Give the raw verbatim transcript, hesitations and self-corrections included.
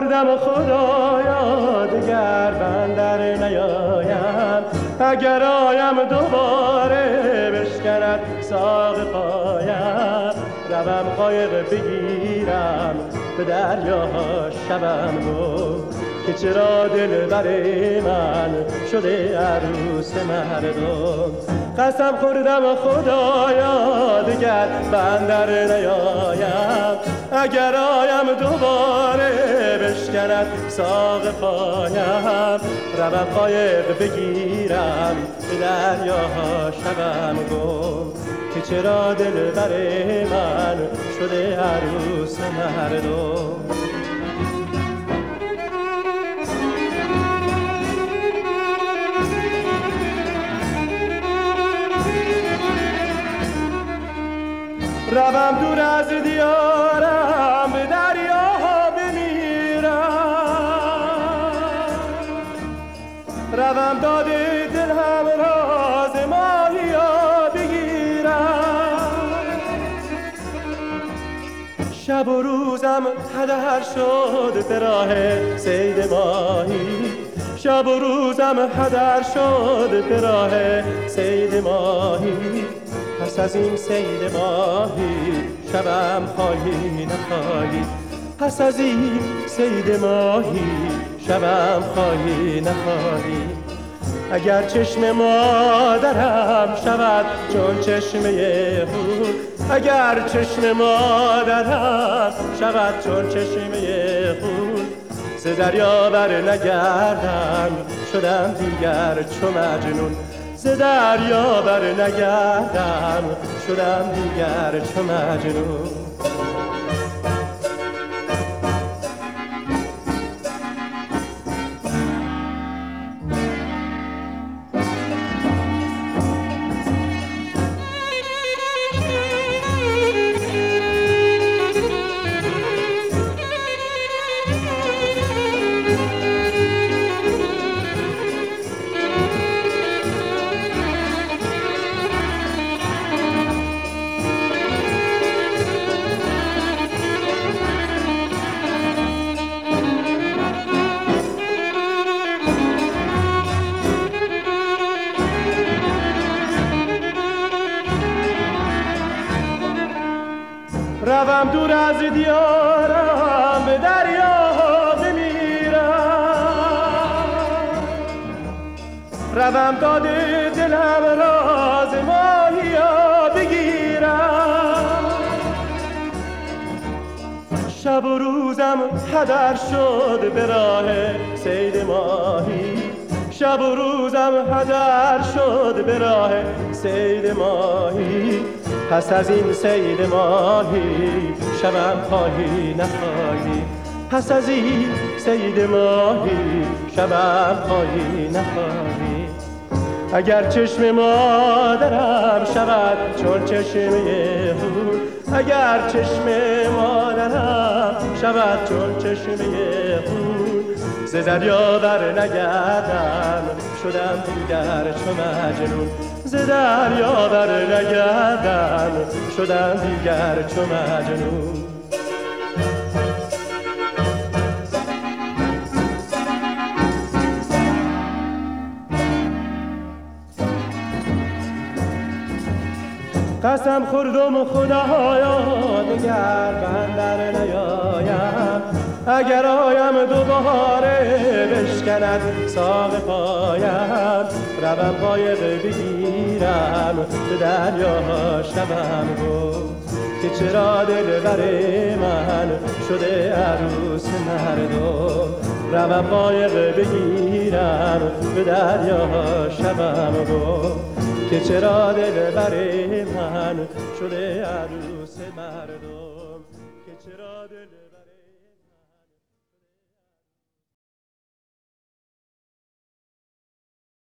خوردم خدایا دگر بندر نیایم، اگر آیم دوباره بشکند ساق پایم. روم قایق بگیرم به دریاها شبم گم، که چرا دلبر من شده عروس مردم. قسم خوردم خدایا دگر بندر نیایم، اگر آیم دوباره بشکند ساق پایم. روم قایق بگیرم به دریاها شبم گم، که چرا دلبر من شده عروس مردم. روم دور از دیارم به دریاها بمیرم، روم داد دلم راز ماهیا بگیرم. شب و روزم هدر شد به راه صید ماهی، شب و روزم هدر شد به راه صید ماهی. پس از این صید ماهی شبم خواهی نخواهی، پس از این صید ماهی شبم خواهی نخواهی. اگر چشم مادرم شود چون چشمه خون، اگر چشم مادرم شود چون چشمه خون، ز دریا بر نگردم شدم دیگر چو مجنون، ز دریا بر نگردم شدم دیگر چو مجنون. روم دور از دیارم به دریاها بمیرم، روم داد دلم راز ماهیا بگیرم. شب و روزم هدر شد به راه صید ماهی، شب و روزم هدر شد به راه صید ماهی. پس از این صید ماهی شبم خواهی نخواهی، پس از این صید ماهی شبم خواهی نخواهی. اگر چشم مادرم شود چون چشمه خون، اگر چشم مادرم شود چون چشمه خون، ز دریا بر نگردم شدم دیگر چو مجنون، ز دریا بر نگردم شدم دیگر چو مجنون. قسم خوردم خدایا دگر بندر نیایم، اگر آیم دوباره بشکند ساق پایم. روم قایق بگیرم به دریاها شبم گم، که چرا دلبر من شده عروس مردم. روم قایق بگیرم به دریاها شبم گم، که چرا دلبر من شده عروس مردم، که چرا دلبر